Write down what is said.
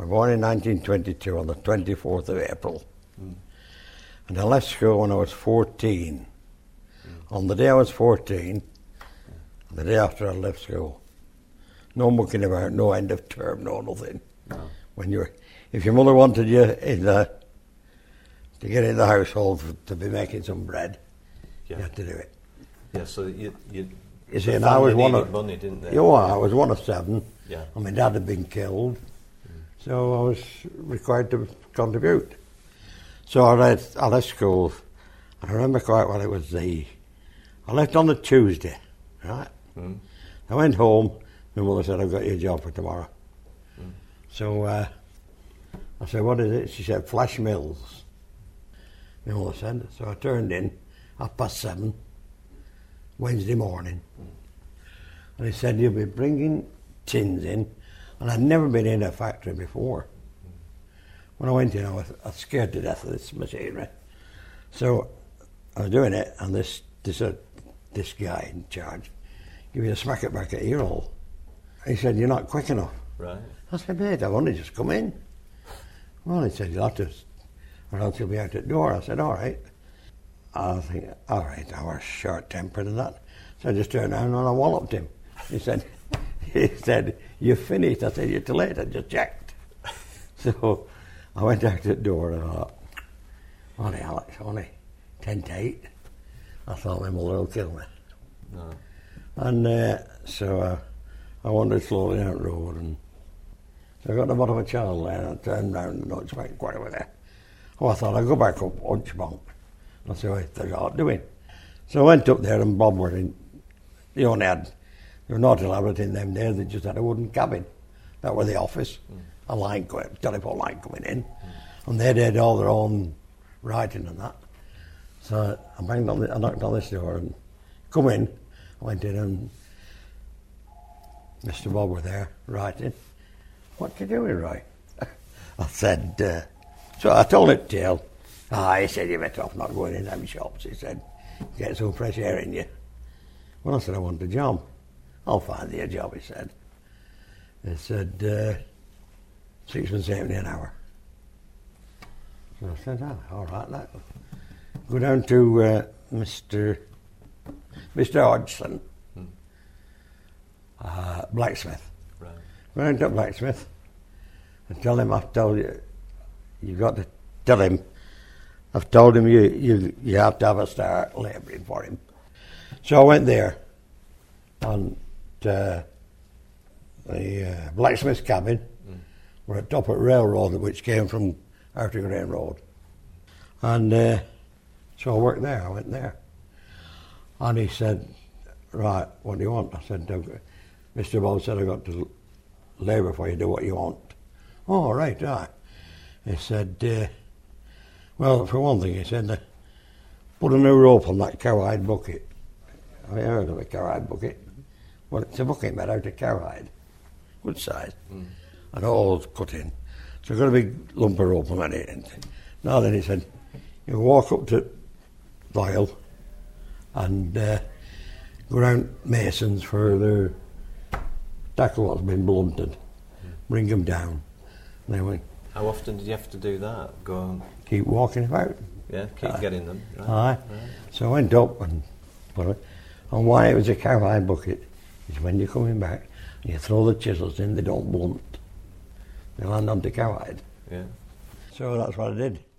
I was born in 1922 on the 24th of April. And I left school when I was 14. On the day I was 14, the day after I left school, no mucking about, no end of term, no nothing. No. If your mother wanted you to get in the household to be making some bread, you had to do it. Yeah, so you see, and I was one of money, didn't they? Yeah, I was one of 7. Yeah. And my dad had been killed, so I was required to contribute. So I left school. I remember quite well. It was I left on a Tuesday, right? I went home. My mother said, "I've got you a job for tomorrow." So I said, "What is it?" She said, "Flash Mills." My mother said. So I turned in 7:30 Wednesday morning, and he said, "You'll be bringing tins in," and I'd never been in a factory before. When I went in, I was scared to death of this machinery. So I was doing it, and this guy in charge gave me a smack at back at ear hole. He said, "You're not quick enough." Right. I said, "Mate, I've only just come in." Well, he said, "You'll have to, or else you'll be out at the door." I said, "All right." I think, all right, I was short-tempered and that. So I just turned around and I walloped him. He said, "You're finished." I said, "You're too late, I just checked." So I went out the door and I thought, "Oh, Alex, only 10 to 8. I thought my mother will kill me. No. And so I wandered slowly down the road, and so I got to the bottom of a channel there, and I turned round and Hunchbank quite over there. Oh, I thought I'd go back up Hunchbank and see what they're all doing. So I went up there, and Bob were in. They were not elaborate in them days. They just had a wooden cabin. That was the office. A telephone line coming in, and they did all their own writing and that. So I knocked on this door and come in. I went in and Mr. Bob were there writing. "What you doing, Roy?" I said, so I told it tale. He said, "You're better off not going in them shops." He said, "Get some fresh air in you." Well, I said, "I want a job." "I'll find you a job," he said. He said, £6.70 an hour. So I said, all right, that. Go down to Mr. Hodgson, blacksmith. Right. Go down to blacksmith and tell him I've told you. You've got to tell him I've told him you have to have a start labouring for him. So I went there, and the blacksmith's cabin were at top of railroad, which came from Outer Grain Road. And so I worked there. I went there. And he said, "Right, what do you want?" I said, "Mr. Bob said I've got to labour for you, do what you want." "Oh, right, right." He said, well, for one thing, he said, "Put a new rope on that cowhide bucket." Have you heard of a cowhide bucket? Well, it's a bucket made out of cowhide, good size, and all cut in. So I've got a big lump of rope on it. Now then, he said, "You walk up to Doyle and go round masons for their tackle what's been blunted, bring them down." And they went, How often did you have to do that? Go on. keep walking about. Yeah, keep getting them. Right. Aye. So I went up and put it. And why it was a cowhide bucket is when you're coming back and you throw the chisels in, they don't blunt. They land onto cowhide. Yeah. So that's what I did.